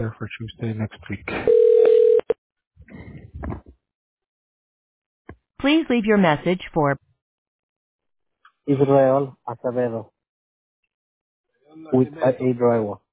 there for Tuesday next week. Please leave your message for Israel Acevedo with a driver.